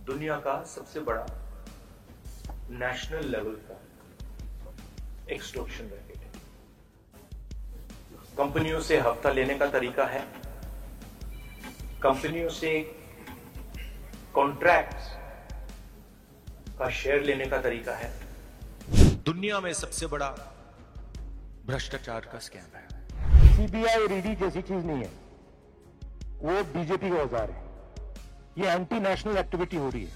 दुनिया का सबसे बड़ा नेशनल लेवल का एक्सटॉर्शन रैकेट है। कंपनियों से हफ्ता लेने का तरीका है, कंपनियों से कॉन्ट्रैक्ट्स का शेयर लेने का तरीका है। दुनिया में सबसे बड़ा भ्रष्टाचार का स्कैम है। सीबीआई और ईडी जैसी चीज नहीं है, वो बीजेपी का औजार है। ये एंटी नेशनल एक्टिविटी हो रही है,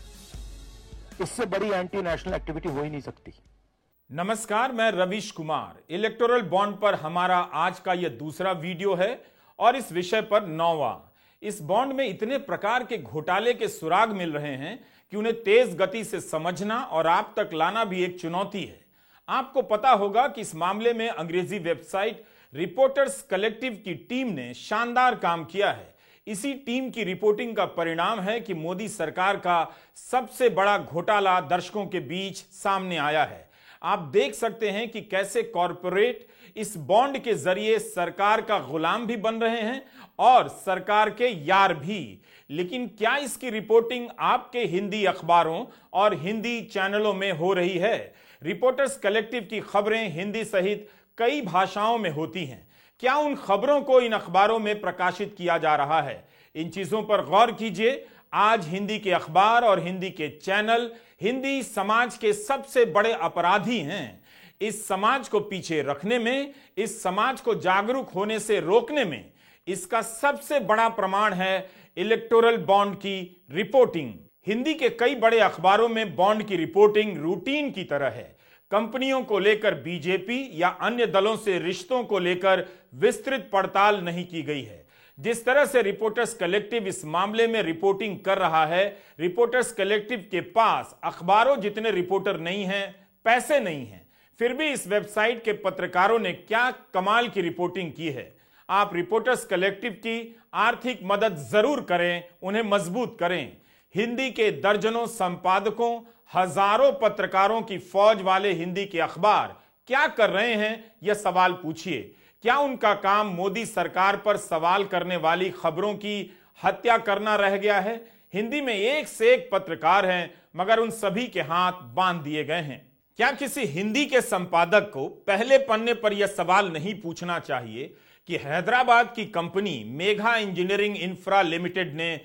इससे बड़ी एंटी नेशनल एक्टिविटी हो ही नहीं सकती। नमस्कार, मैं रवीश कुमार। इलेक्टोरल बॉन्ड पर हमारा आज का यह दूसरा वीडियो है और इस विषय पर 9वां। इस बॉन्ड में इतने प्रकार के घोटाले के सुराग मिल रहे हैं कि उन्हें तेज गति से समझना और आप तक लाना भी एक चुनौती है। आपको पता होगा कि इस मामले में अंग्रेजी वेबसाइट रिपोर्टर्स कलेक्टिव की टीम ने शानदार काम किया है। इसी टीम की रिपोर्टिंग का परिणाम है कि मोदी सरकार का सबसे बड़ा घोटाला दर्शकों के बीच सामने आया है। आप देख सकते हैं कि कैसे कॉरपोरेट इस बॉन्ड के जरिए सरकार का गुलाम भी बन रहे हैं और सरकार के यार भी। लेकिन क्या इसकी रिपोर्टिंग आपके हिंदी अखबारों और हिंदी चैनलों में हो रही है? रिपोर्टर्स कलेक्टिव की खबरें हिंदी सहित कई भाषाओं में होती हैं। क्या उन खबरों को इन अखबारों में प्रकाशित किया जा रहा है? इन चीजों पर गौर कीजिए। आज हिंदी के अखबार और हिंदी के चैनल हिंदी समाज के सबसे बड़े अपराधी हैं। इस समाज को पीछे रखने में, इस समाज को जागरूक होने से रोकने में इसका सबसे बड़ा प्रमाण है इलेक्टोरल बॉन्ड की रिपोर्टिंग। हिंदी के कई बड़े अखबारों में बॉन्ड की रिपोर्टिंग रूटीन की तरह है। कंपनियों को लेकर बीजेपी या अन्य दलों से रिश्तों को लेकर विस्तृत पड़ताल नहीं की गई है। जिस तरह से रिपोर्टर्स कलेक्टिव इस मामले में रिपोर्टिंग कर रहा है, रिपोर्टर्स कलेक्टिव के पास अखबारों जितने रिपोर्टर नहीं हैं, पैसे नहीं हैं, फिर भी इस वेबसाइट के पत्रकारों ने क्या कमाल की रिपोर्टिंग की है। आप रिपोर्टर्स कलेक्टिव की आर्थिक मदद जरूर करें, उन्हें मजबूत करें। हिंदी के दर्जनों संपादकों, हजारों पत्रकारों की फौज वाले हिंदी के अखबार क्या कर रहे हैं, यह सवाल पूछिए। क्या उनका काम मोदी सरकार पर सवाल करने वाली खबरों की हत्या करना रह गया है? हिंदी में एक से एक पत्रकार हैं, मगर उन सभी के हाथ बांध दिए गए हैं। क्या किसी हिंदी के संपादक को पहले पन्ने पर यह सवाल नहीं पूछना चाहिए कि हैदराबाद की company Megha engineering infra limited ने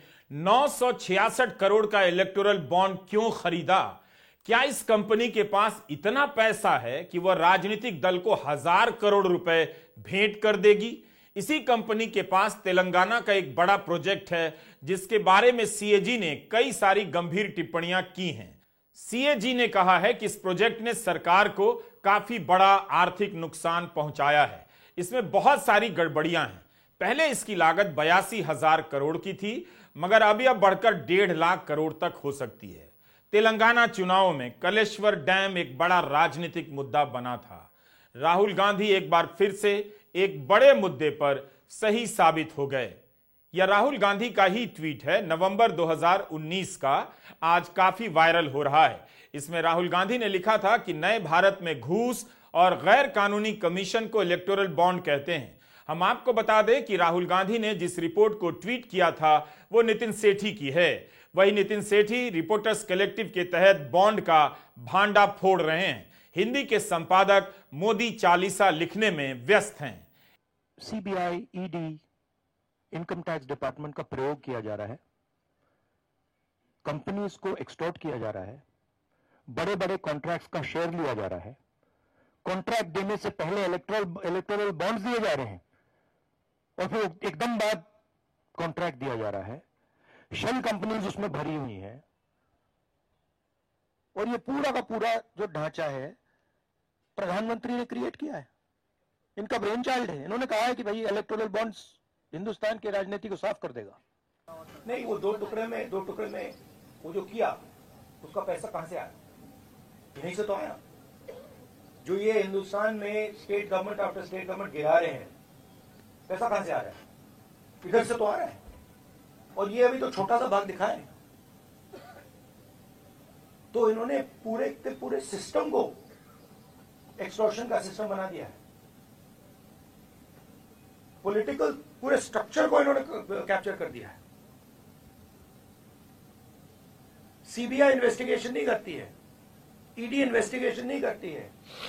966 करोड़ का इलेक्टोरल बॉन्ड क्यों खरीदा? क्या इस कंपनी के पास इतना पैसा है कि वह राजनीतिक दल को 1000 करोड़ रुपए भेंट कर देगी? इसी कंपनी के पास तेलंगाना का एक बड़ा प्रोजेक्ट है जिसके बारे में सीएजी ने कई सारी गंभीर टिप्पणियां की हैं। सीएजी ने कहा है कि इस प्रोजेक्ट ने सरकार को काफी बड़ा आर्थिक नुकसान पहुंचाया है। इसमें बहुत सारी गड़बड़ियां हैं। पहले इसकी लागत 82,000 करोड़ की थी, मगर अब यह बढ़कर 1.5 लाख करोड़ तक हो सकती है। तेलंगाना चुनाव में कलेश्वर डैम एक बड़ा राजनीतिक मुद्दा बना था। राहुल गांधी एक बार फिर से एक बड़े मुद्दे पर सही साबित हो गए। यह राहुल गांधी का ही ट्वीट है, नवंबर 2019 का, आज काफी वायरल हो रहा है। इसमें राहुल गांधी ने लिखा था कि नए भारत में घूस और गैर कानूनी कमीशन को इलेक्टोरल बॉन्ड कहते हैं। हम आपको बता दें कि राहुल गांधी ने जिस रिपोर्ट को ट्वीट किया था वो नितिन सेठी की है। वही नितिन सेठी रिपोर्टर्स कलेक्टिव के तहत बॉन्ड का भांडा फोड़ रहे हैं। हिंदी के संपादक मोदी चालीसा लिखने में व्यस्त हैं। CBI, ED, income tax department का प्रयोग किया जा रहा है, कंपनीज को एक्सटॉर्ट किया जा रहा है, बड़े बड़े कॉन्ट्रैक्ट्स का शेयर लिया जा रहा है, कॉन्ट्रैक्ट देने से पहले इलेक्टोरल बॉन्ड्स दिए जा रहे हैं और फिर एकदम बाद कॉन्ट्रैक्ट दिया जा रहा है। शेल कंपनीज उसमें भरी हुई हैं और ये पूरा का पूरा जो ढांचा है प्रधानमंत्री ने क्रिएट किया है। इनका ब्रेन चाइल्ड है। इन्होंने कहा है कि भाई इलेक्टोरल बॉन्ड्स हिंदुस्तान की राजनीति को साफ कर देगा। नहीं, वो दो टुकड़े में वो जो किया उसका पैसा कहां से आया? यहीं से तो आया। जो ये हिंदुस्तान में state government after state government गिरा रहे हैं, पैसा कहां से आ रहा है? इधर से तो आ रहा है। और ये अभी तो छोटा सा भाग दिखा है। तो इन्होंने पूरे के पूरे सिस्टम को एक्सटॉर्शन का सिस्टम बना दिया है। पॉलिटिकल पूरे स्ट्रक्चर को इन्होंने कैप्चर कर दिया है। सीबीआई इन्वेस्टिगेशन नहीं करती है, ईडी इन्वेस्टिगेशन नहीं करती है,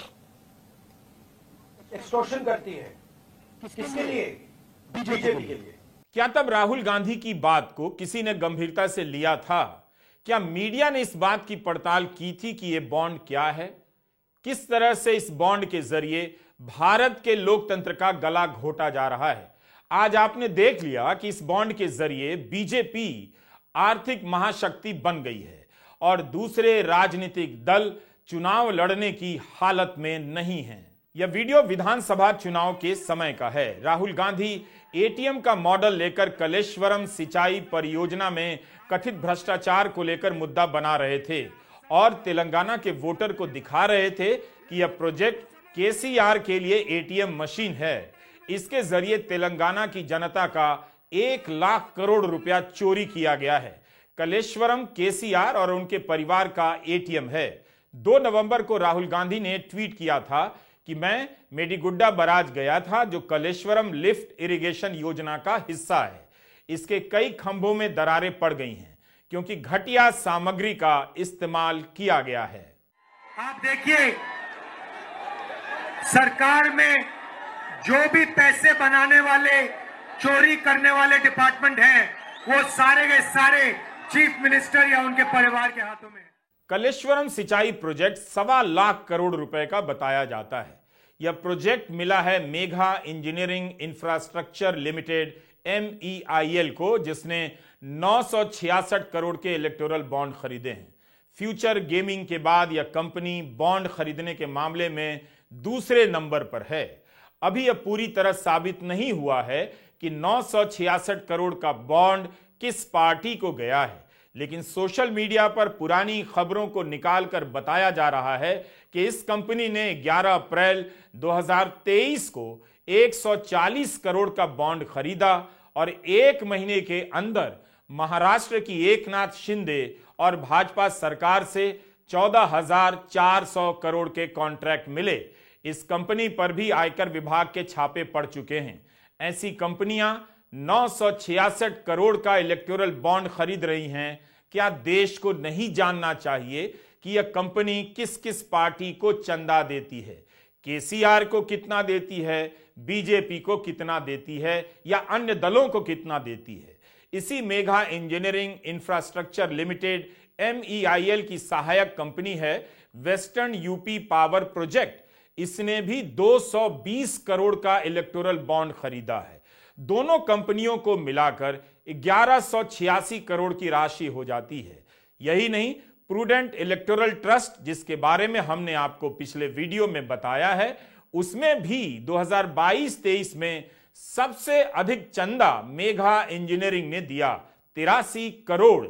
एक्सटॉर्शन करती है। किसके लिए? बीजेपी के लिए। क्या तब राहुल गांधी की बात को किसी ने गंभीरता से लिया था? क्या मीडिया ने इस बात की पड़ताल की थी कि यह बॉन्ड क्या है? किस तरह से इस बॉन्ड के जरिए भारत के लोकतंत्र का गला घोटा जा रहा है? आज आपने देख लिया कि इस बॉन्ड के जरिए बीजेपी आर्थिक महाशक्ति बन गई है और दूसरे राजनीतिक दल चुनाव लड़ने की हालत में नहीं हैं। यह वीडियो विधानसभा चुनाव के समय का है। राहुल गांधी एटीएम का मॉडल लेकर कलेश्वरम सिंचाई परियोजना में कथित भ्रष्टाचार को लेकर मुद्दा बना रहे थे और तेलंगाना के वोटर को दिखा रहे थे कि यह प्रोजेक्ट केसीआर के लिए एटीएम मशीन है। इसके जरिए तेलंगाना की जनता का 1 लाख करोड़ रुपया चोरी किया गया है। कलेश्वरम केसीआर और उनके परिवार का एटीएम है। 2 नवंबर को राहुल गांधी ने ट्वीट किया था कि मैं मेडीगुड्डा बराज गया था, जो कलेश्वरम लिफ्ट इरिगेशन योजना का हिस्सा है। इसके कई खंभों में दरारें पड़ गई हैं क्योंकि घटिया सामग्री का इस्तेमाल किया गया है। आप देखिए, सरकार में जो भी पैसे बनाने वाले, चोरी करने वाले डिपार्टमेंट हैं, वो सारे के सारे चीफ मिनिस्टर या उनके परिवार के हाथों में। कलेश्वरम सिंचाई प्रोजेक्ट 1.25 लाख करोड़ रुपए का बताया जाता है। यह प्रोजेक्ट मिला है Megha engineering infrastructure limited MEIL को, जिसने 966 करोड़ के इलेक्टोरल बॉन्ड खरीदे हैं। फ्यूचर गेमिंग के बाद यह कंपनी बॉन्ड खरीदने के मामले में दूसरे नंबर पर है। अभी यह पूरी तरह साबित नहीं हुआ है कि 966 करोड़ का बॉन्ड किस पार्टी को गया है, लेकिन सोशल मीडिया पर पुरानी खबरों को निकालकर बताया जा रहा है कि इस कंपनी ने 11 अप्रैल 2023 को 140 करोड़ का बॉन्ड खरीदा और 1 महीने के अंदर महाराष्ट्र की एकनाथ शिंदे और भाजपा सरकार से 14,400 करोड़ के कॉन्ट्रैक्ट मिले। इस कंपनी पर भी आयकर विभाग के छापे पड़ चुके हैं। ऐसी कंपनियां 966 करोड़ का इलेक्टोरल बॉन्ड खरीद रही हैं। क्या देश को नहीं जानना चाहिए कि यह कंपनी किस किस पार्टी को चंदा देती है? केसीआर को कितना देती है, बीजेपी को कितना देती है या अन्य दलों को कितना देती है? इसी Megha engineering infrastructure limited MEIL की सहायक कंपनी है वेस्टर्न यूपी पावर प्रोजेक्ट। इसने भी 220 करोड़ का इलेक्टोरल बॉन्ड खरीदा है। दोनों कंपनियों को मिलाकर 1186 करोड़ की राशि हो जाती है। यही नहीं, प्रूडेंट इलेक्टोरल ट्रस्ट, जिसके बारे में हमने आपको पिछले वीडियो में बताया है, उसमें भी 2022-23 में सबसे अधिक चंदा मेघा इंजीनियरिंग ने दिया, 83 करोड़।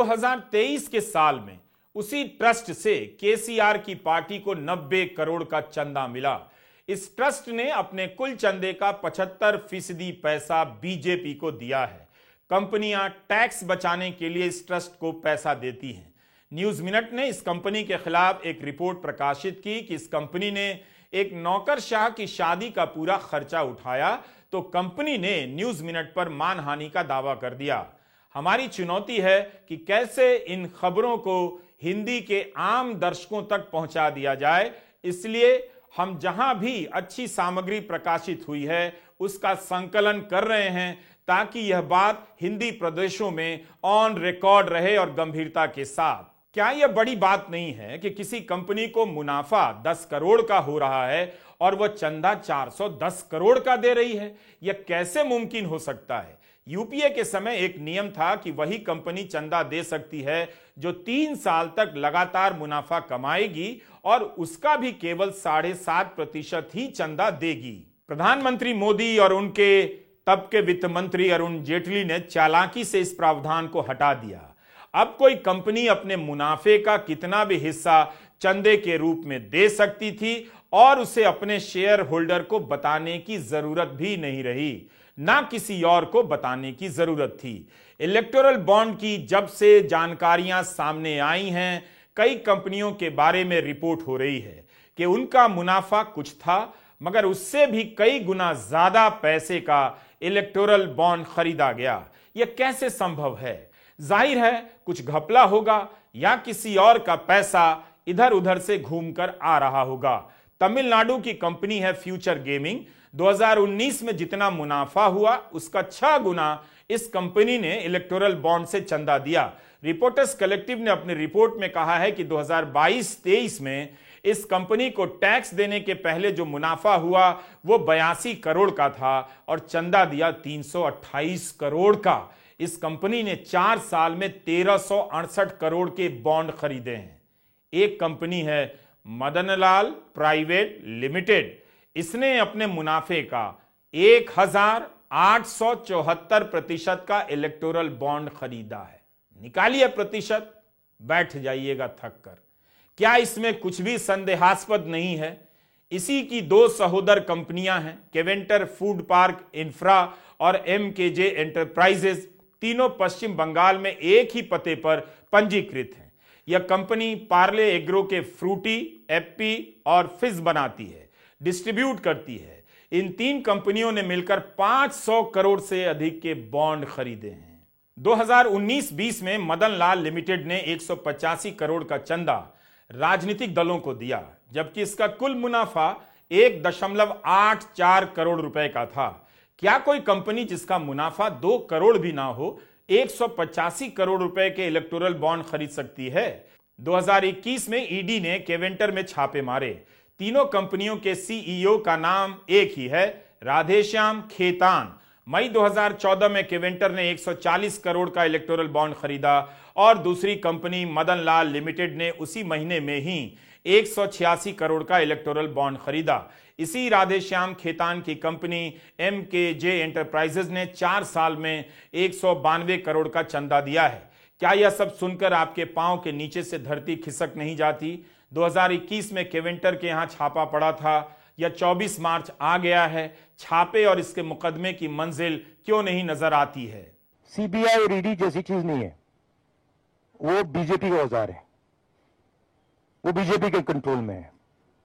2023 के साल में उसी ट्रस्ट से केसीआर की पार्टी को 90 करोड़ का चंदा मिला। इस ट्रस्ट ने अपने कुल चंदे का 75% पैसा बीजेपी को दिया है। कंपनियां टैक्स बचाने के लिए इस ट्रस्ट को पैसा देती हैं। न्यूज मिनट ने इस कंपनी के खिलाफ एक रिपोर्ट प्रकाशित की कि इस कंपनी ने एक नौकरशाह की शादी का पूरा खर्चा उठाया, तो कंपनी ने न्यूज मिनट पर मानहानि का दावा कर दिया। हमारी चुनौती है कि कैसे इन खबरों को हिंदी के आम दर्शकों तक पहुंचा दिया जाए। इसलिए हम जहां भी अच्छी सामग्री प्रकाशित हुई है उसका संकलन कर रहे हैं, ताकि यह बात हिंदी प्रदेशों में ऑन रिकॉर्ड रहे और गंभीरता के साथ। क्या यह बड़ी बात नहीं है कि किसी कंपनी को मुनाफा 10 करोड़ का हो रहा है और वह चंदा 410 करोड़ का दे रही है? यह कैसे मुमकिन हो सकता है? यूपीए के समय एक नियम था कि वही कंपनी चंदा दे सकती है जो 3 साल तक लगातार मुनाफा कमाएगी और उसका भी केवल 7.5% ही चंदा देगी। प्रधानमंत्री मोदी और उनके तब के वित्त मंत्री अरुण जेटली ने चालाकी से इस प्रावधान को हटा दिया। अब कोई कंपनी अपने मुनाफे का कितना भी हिस्सा चंदे के रूप में दे सकती थी और उसे अपने शेयर होल्डर को बताने की जरूरत भी नहीं रही, ना किसी और को बताने की जरूरत थी। इलेक्टोरल बॉन्ड की जब से जानकारियां सामने आई हैं, कई कंपनियों के बारे में रिपोर्ट हो रही है कि उनका मुनाफा कुछ था, मगर उससे भी कई गुना ज्यादा पैसे का इलेक्टोरल बॉन्ड खरीदा गया। यह कैसे संभव है? जाहिर है कुछ घपला होगा या किसी और का पैसा इधर उधर से घूमकर आ रहा होगा। तमिलनाडु की कंपनी है फ्यूचर गेमिंग। 2019 में जितना मुनाफा हुआ उसका 6 गुना इस कंपनी ने इलेक्टोरल बॉन्ड से चंदा दिया। रिपोर्टर्स कलेक्टिव ने अपनी रिपोर्ट में कहा है कि 2022-23 में इस कंपनी को टैक्स देने के पहले जो मुनाफा हुआ वो 82 करोड़ का था और चंदा दिया 328 करोड़ का। इस कंपनी ने 4 साल में 1368 करोड़ के बॉन्ड खरीदे हैं। एक कंपनी है मदनलाल प्राइवेट लिमिटेड। इसने अपने मुनाफे का 1874% का इलेक्टोरल बॉन्ड खरीदा है। निकालिए प्रतिशत, बैठ जाइएगा थक कर। क्या इसमें कुछ भी संदेहास्पद नहीं है? इसी की 2 सहोदर कंपनियां हैं, केवेंटर फूड पार्क इंफ्रा और एमकेजे एंटरप्राइजेज। तीनों पश्चिम बंगाल में एक ही पते पर पंजीकृत हैं। यह कंपनी पार्ले एग्रो के फ्रूटी, एप्पी और फिज बनाती है, डिस्ट्रीब्यूट करती है। इन 3 कंपनियों ने मिलकर 500 करोड़ से अधिक के बॉन्ड खरीदे हैं। 2019-20 में मदन लाल लिमिटेड ने 185 करोड़ का चंदा राजनीतिक दलों को दिया, जबकि इसका कुल मुनाफा 1.84 करोड़ रुपए का था। क्या कोई कंपनी जिसका मुनाफा 2 करोड़ भी ना हो 185 करोड़ रुपए के इलेक्टोरल बॉन्ड खरीद सकती है? 2021 में ईडी ने केवेंटर में छापे मारे। तीनों कंपनियों के सीईओ का नाम एक ही है, राधेश्याम खेतान। मई 2014 में केवेंटर ने 140 करोड़ का इलेक्टोरल बॉन्ड खरीदा और दूसरी कंपनी मदन लाल लिमिटेड ने उसी महीने में ही 186 करोड़ का इलेक्टोरल बॉन्ड खरीदा। इसी राधेश्याम खेतान की कंपनी एमकेजे एंटरप्राइजेज ने 4 साल में 192 करोड़ का चंदा दिया है। क्या यह सब सुनकर आपके पांव के नीचे से धरती खिसक नहीं जाती? 2021 में केवेंटर के यहां छापा पड़ा था, या 24 मार्च आ गया है, छापे और इसके मुकदमे की मंजिल क्यों नहीं नजर आती है? सीबीआई और ईडी जैसी चीज नहीं है, वो बीजेपी का औजार है, वो बीजेपी के कंट्रोल में है।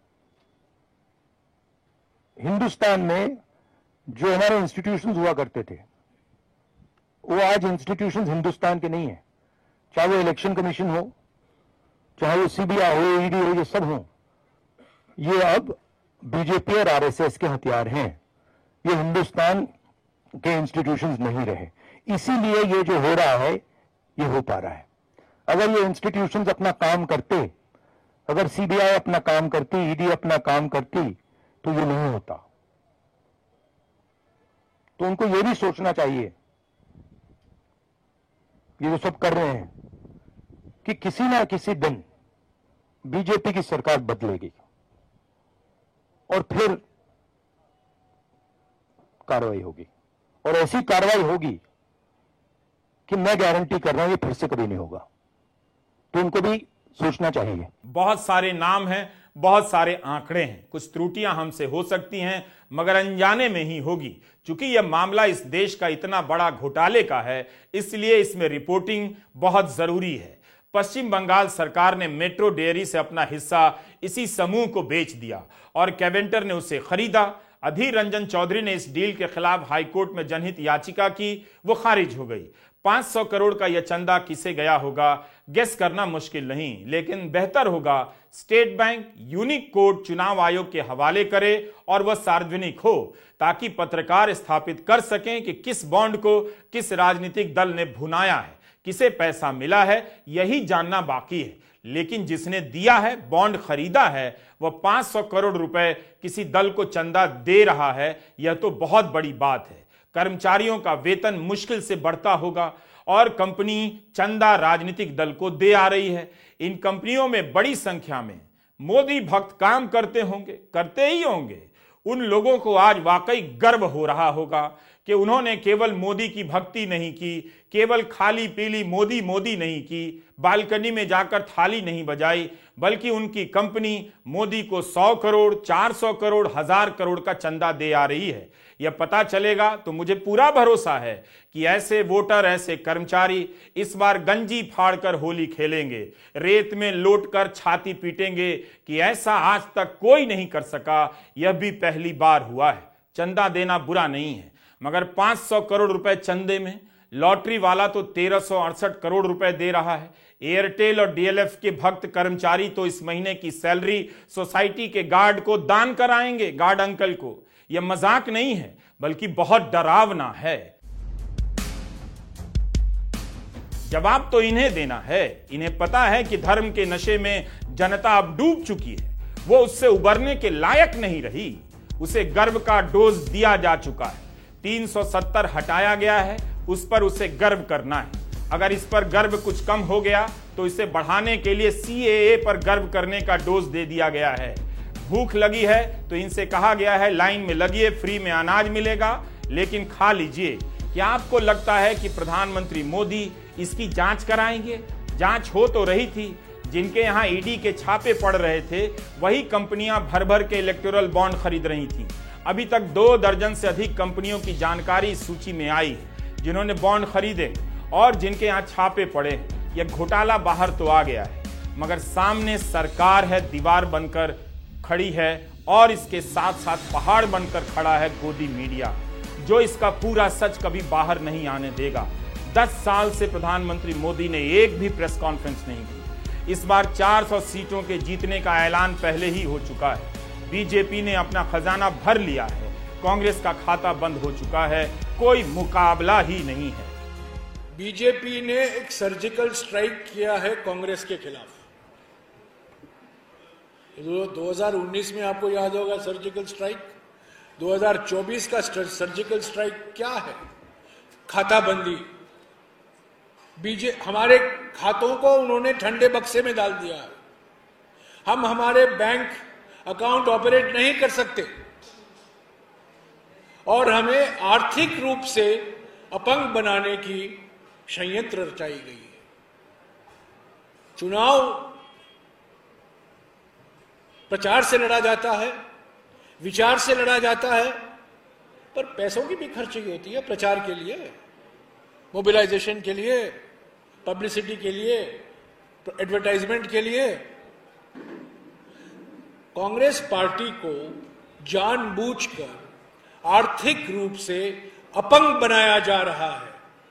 हिंदुस्तान में जो हमारे इंस्टीट्यूशंस हुआ करते थे वो आज इंस्टीट्यूशंस हिंदुस्तान के नहीं है। चाहे वो इलेक्शन कमीशन हो, चाहे वो सीबीआई हो, ईडी हो, ये सब हो, ये अब बीजेपी और आरएसएस के हथियार हैं। ये हिंदुस्तान के इंस्टीट्यूशंस नहीं रहे, इसीलिए ये जो हो रहा है ये हो पा रहा है। अगर ये इंस्टीट्यूशंस अपना काम करते, अगर सीबीआई अपना काम करती, ईडी अपना काम करती, तो ये नहीं होता। तो उनको ये भी सोचना चाहिए, ये जो सब कर रहे हैं, कि किसी ना किसी दिन बीजेपी की सरकार बदलेगी और फिर कार्रवाई होगी, और ऐसी कार्रवाई होगी कि मैं गारंटी कर रहा हूं ये फिर से कभी नहीं होगा। तो उनको भी सोचना चाहिए। बहुत सारे नाम हैं, बहुत सारे आंकड़े हैं, कुछ त्रुटियां हमसे हो सकती हैं, मगर अनजाने में ही होगी। चूंकि यह मामला इस देश का इतना बड़ा घोटाले का है, इसलिए इसमें रिपोर्टिंग बहुत जरूरी है। पश्चिम बंगाल सरकार ने मेट्रो डेयरी से अपना हिस्सा इसी समूह को बेच दिया और केवेंटर ने उसे खरीदा। अधीर रंजन चौधरी ने इस डील के खिलाफ हाईकोर्ट में जनहित याचिका की, वो खारिज हो गई। 500 करोड़ का यह चंदा किसे गया होगा गेस करना मुश्किल नहीं, लेकिन बेहतर होगा स्टेट बैंक यूनिक कोड चुनाव आयोग के हवाले करे और वह सार्वजनिक हो, ताकि पत्रकार स्थापित कर सकें कि किस बॉन्ड को किस राजनीतिक दल ने भुनाया है, किसे पैसा मिला है, यही जानना बाकी है। लेकिन जिसने दिया है, बॉन्ड खरीदा है, वह 500 करोड़ रुपए किसी दल को चंदा दे रहा है, यह तो बहुत बड़ी बात है। कर्मचारियों का वेतन मुश्किल से बढ़ता होगा और कंपनी चंदा राजनीतिक दल को दे आ रही है। इन कंपनियों में बड़ी संख्या में मोदी भक्त काम करते होंगे, करते ही होंगे। उन लोगों को आज वाकई गर्व हो रहा होगा कि उन्होंने केवल मोदी की भक्ति नहीं की, केवल खाली पीली मोदी मोदी नहीं की, बालकनी में जाकर थाली नहीं बजाई, बल्कि उनकी कंपनी मोदी को 100 करोड़, 400 करोड़, 1000 करोड़ का चंदा दे आ रही है। यह पता चलेगा तो मुझे पूरा भरोसा है कि ऐसे वोटर, ऐसे कर्मचारी इस बार गंजी फाड़कर होली खेलेंगे, रेत में लौटकर छाती पीटेंगे कि ऐसा आज तक कोई नहीं कर सका, यह भी पहली बार हुआ है। चंदा देना बुरा नहीं है, मगर 500 करोड़ रुपए चंदे में लॉटरी वाला तो 1368 करोड़ रुपए दे रहा है। एयरटेल और डीएलएफ के भक्त कर्मचारी तो इस महीने की सैलरी सोसाइटी के गार्ड को दान कराएंगे, गार्ड अंकल को। यह मजाक नहीं है बल्कि बहुत डरावना है। जवाब तो इन्हें देना है। इन्हें पता है कि धर्म के नशे में जनता अब डूब चुकी है, वो उससे उबरने के लायक नहीं रही। उसे गर्व का डोज दिया जा चुका है। 370 हटाया गया है, उस पर उसे गर्व करना है। अगर इस पर गर्व कुछ कम हो गया तो इसे बढ़ाने के लिए सीएए पर गर्व करने का डोज दे दिया गया है। भूख लगी है तो इनसे कहा गया है लाइन में लगिए, फ्री में अनाज मिलेगा, लेकिन खा लीजिए। क्या आपको लगता है कि प्रधानमंत्री मोदी इसकी जांच कराएंगे? जांच हो तो रही थी। जिनके यहां ईडी के छापे पड़ रहे थे वही कंपनियां भर भर के इलेक्टोरल बॉन्ड खरीद रही थीं। अभी तक 2 दर्जन से अधिक कंपनियों की जानकारी इस सूची में आई है जिन्होंने बॉन्ड खरीदे और जिनके यहां छापे पड़े हैं। यह घोटाला बाहर तो आ गया है, मगर सामने सरकार है, दीवार बनकर खड़ी है, और इसके साथ साथ पहाड़ बनकर खड़ा है गोदी मीडिया, जो इसका पूरा सच कभी बाहर नहीं आने देगा। 10 साल से प्रधानमंत्री मोदी ने एक भी प्रेस कॉन्फ्रेंस नहीं की। इस बार 400 सीटों के जीतने का ऐलान पहले ही हो चुका है। बीजेपी ने अपना खजाना भर लिया है, कांग्रेस का खाता बंद हो चुका है, कोई मुकाबला ही नहीं है। बीजेपी ने एक सर्जिकल स्ट्राइक किया है कांग्रेस के खिलाफ। 2019 में आपको याद होगा सर्जिकल स्ट्राइक। 2024 का सर्जिकल स्ट्राइक क्या है? खाताबंदी। हमारे खातों को उन्होंने ठंडे बक्से में डाल दिया है। हम हमारे बैंक अकाउंट ऑपरेट नहीं कर सकते और हमें आर्थिक रूप से अपंग बनाने की षड्यंत्र रचाई गई है। चुनाव प्रचार से लड़ा जाता है, विचार से लड़ा जाता है, पर पैसों की भी खर्ची होती है प्रचार के लिए, मोबिलाइजेशन के लिए, पब्लिसिटी के लिए, एडवर्टाइजमेंट के लिए। कांग्रेस पार्टी को जानबूझकर आर्थिक रूप से अपंग बनाया जा रहा है।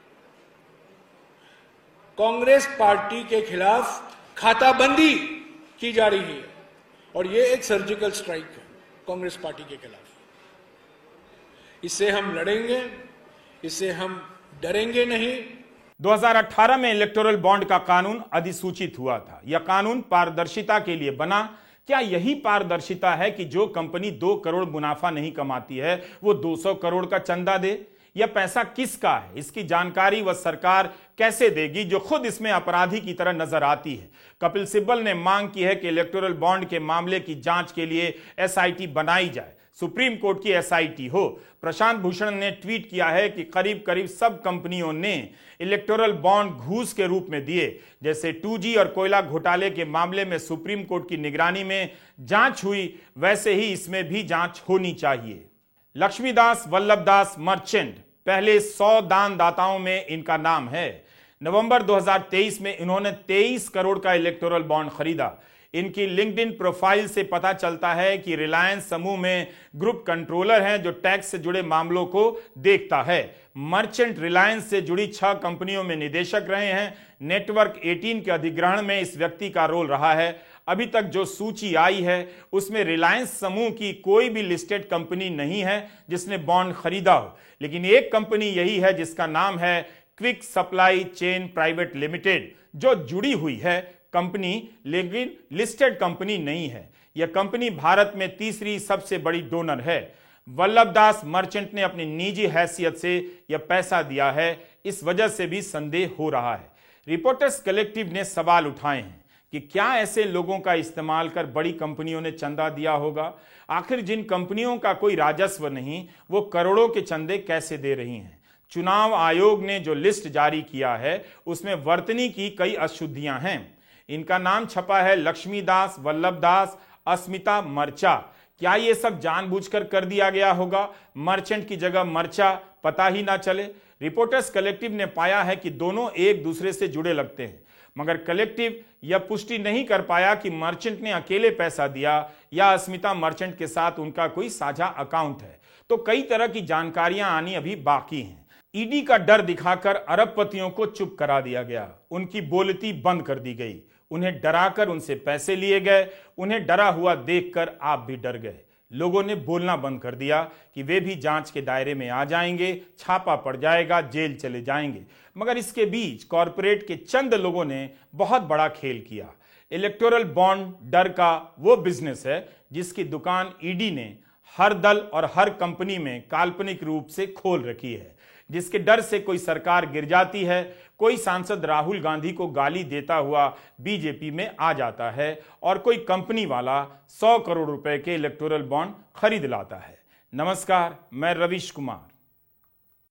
कांग्रेस पार्टी के खिलाफ खाताबंदी की जा रही है और यह एक सर्जिकल स्ट्राइक है कांग्रेस पार्टी के खिलाफ। इससे हम लड़ेंगे, इससे हम डरेंगे नहीं। 2018 में इलेक्टोरल बॉन्ड का कानून अधिसूचित हुआ था। यह कानून पारदर्शिता के लिए बना। क्या यही पारदर्शिता है कि जो कंपनी 2 करोड़ मुनाफा नहीं कमाती है वो 200 करोड़ का चंदा दे? यह पैसा किसका है, इसकी जानकारी वह सरकार कैसे देगी जो खुद इसमें अपराधी की तरह नजर आती है? कपिल सिब्बल ने मांग की है कि इलेक्टोरल बॉन्ड के मामले की जांच के लिए एसआईटी बनाई जाए, सुप्रीम कोर्ट की एसआईटी हो। प्रशांत भूषण ने ट्वीट किया है कि करीब करीब सब कंपनियों ने इलेक्टोरल बॉन्ड घूस के रूप में दिए। जैसे 2G और कोयला घोटाले के मामले में सुप्रीम कोर्ट की निगरानी में जांच हुई, वैसे ही इसमें भी जांच होनी चाहिए। लक्ष्मीदास वल्लभदास मर्चेंट पहले 100 दानदाताओं में इनका नाम है। नवंबर 2023 में इन्होंने 23 करोड़ का इलेक्टोरल बॉन्ड खरीदा। इनकी लिंक्डइन प्रोफाइल से पता चलता है कि रिलायंस समूह में ग्रुप कंट्रोलर हैं जो टैक्स से जुड़े मामलों को देखता है। मर्चेंट रिलायंस से जुड़ी 6 कंपनियों में निदेशक रहे हैं। नेटवर्क 18 के अधिग्रहण में इस व्यक्ति का रोल रहा है। अभी तक जो सूची आई है उसमें रिलायंस समूह की कोई भी लिस्टेड कंपनी नहीं है जिसने बॉन्ड खरीदा हो, लेकिन एक कंपनी यही है जिसका नाम है quick supply chain private limited, जो जुड़ी हुई है कंपनी, लेकिन लिस्टेड कंपनी नहीं है। यह कंपनी भारत में तीसरी सबसे बड़ी डोनर है। वल्लभदास मर्चेंट ने अपनी निजी हैसियत से यह पैसा दिया है, इस वजह से भी संदेह हो रहा है। रिपोर्टर्स कलेक्टिव ने सवाल उठाए हैं कि क्या ऐसे लोगों का इस्तेमाल कर बड़ी कंपनियों ने चंदा दिया होगा? आखिर जिन कंपनियों का कोई राजस्व नहीं, वो करोड़ों के चंदे कैसे दे रही हैं? चुनाव आयोग ने जो लिस्ट जारी किया है उसमें वर्तनी की कई अशुद्धियां हैं। इनका नाम छपा है लक्ष्मीदास वल्लभदास अस्मिता मर्चा। क्या ये सब जानबूझकर कर दिया गया होगा? मर्चेंट की जगह मर्चा पता ही ना चले। रिपोर्टर्स कलेक्टिव ने पाया है कि दोनों एक दूसरे से जुड़े लगते हैं, मगर कलेक्टिव यह पुष्टि नहीं कर पाया कि मर्चेंट ने अकेले पैसा दिया या अस्मिता मर्चेंट के साथ उनका कोई साझा अकाउंट है। तो कई तरह की जानकारियां आनी अभी बाकी हैं। ईडी का डर दिखाकर अरबपतियों को चुप करा दिया गया, उनकी बोलती बंद कर दी गई, उन्हें डराकर उनसे पैसे लिए गए। उन्हें डरा हुआ देखकर आप भी डर गए। लोगों ने बोलना बंद कर दिया कि वे भी जांच के दायरे में आ जाएंगे, छापा पड़ जाएगा, जेल चले जाएंगे। मगर इसके बीच कॉरपोरेट के चंद लोगों ने बहुत बड़ा खेल किया। इलेक्टोरल बॉन्ड डर का वो बिजनेस है जिसकी दुकान ईडी ने हर दल और हर कंपनी में काल्पनिक रूप से खोल रखी है, जिसके डर से कोई सरकार गिर जाती है, कोई सांसद राहुल गांधी को गाली देता हुआ बीजेपी में आ जाता है और कोई कंपनी वाला 100 करोड़ रुपए के इलेक्टोरल बॉन्ड खरीद लाता है। नमस्कार, मैं रवीश कुमार।